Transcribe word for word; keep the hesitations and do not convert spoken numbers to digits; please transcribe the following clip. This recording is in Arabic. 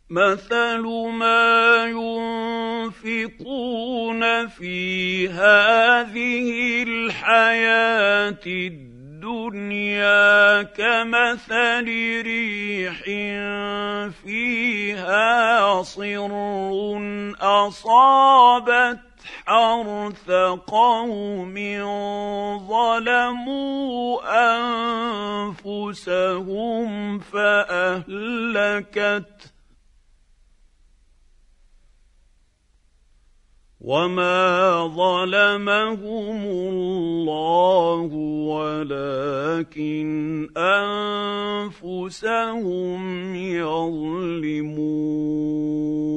مثل ما ينفقون في هذه الحياة الدنيا كمثل ريح فيها صر أصابت حرث قوم ظلموا أنفسهم فأهلكت وما ظلمهم الله ولكن أنفسهم يظلمون